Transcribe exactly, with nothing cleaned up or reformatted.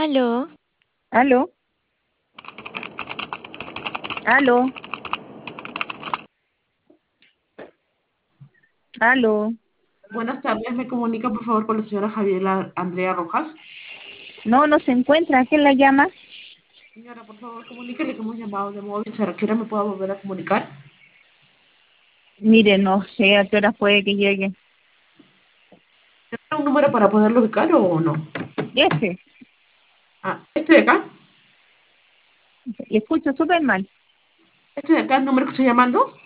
Aló, Aló, aló, aló. Buenas tardes, me comunica por favor con la señora Javiera Andrea Rojas. No, no se encuentra. ¿Quién la llama? Señora, por favor, comuníquele que hemos llamado de móvil. ¿Será que me pueda volver a comunicar? Mire, no sé a qué hora puede que llegue. ¿Tiene un número para poderlo ubicar o no? Ese, Ah, este de acá, le escucho súper mal. este de acá, el número que estoy llamando.